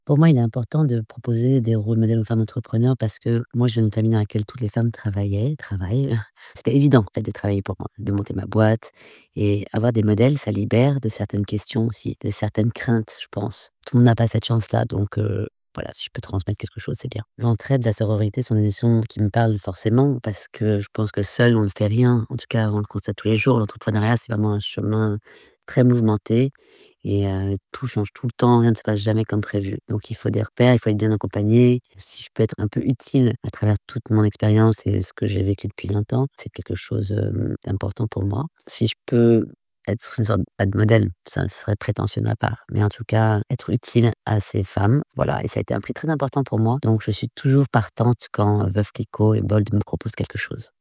Pour moi, il est important de proposer des rôles modèles aux femmes entrepreneurs parce que moi, je viens d'une famille dans laquelle toutes les femmes travaillent. C'était évident, en fait, de travailler pour moi, de monter ma boîte et avoir des modèles, ça libère de certaines questions aussi, de certaines craintes, je pense. Tout le monde n'a pas cette chance-là, donc voilà, si je peux transmettre quelque chose, c'est bien. L'entraide, la sororité sont des notions qui me parlent forcément parce que je pense que seul, on ne fait rien. En tout cas, on le constate tous les jours. L'entrepreneuriat, c'est vraiment un chemin très mouvementé et tout change tout le temps, rien ne se passe jamais comme prévu. Donc il faut des repères, il faut être bien accompagné. Si je peux être un peu utile à travers toute mon expérience et ce que j'ai vécu depuis longtemps, c'est quelque chose, d'important pour moi. Si je peux être une sorte pas de modèle, ça serait prétentieux de ma part, mais en tout cas être utile à ces femmes, voilà et ça a été un prix très important pour moi. Donc je suis toujours partante quand, Veuve Clicquot et Bold me proposent quelque chose.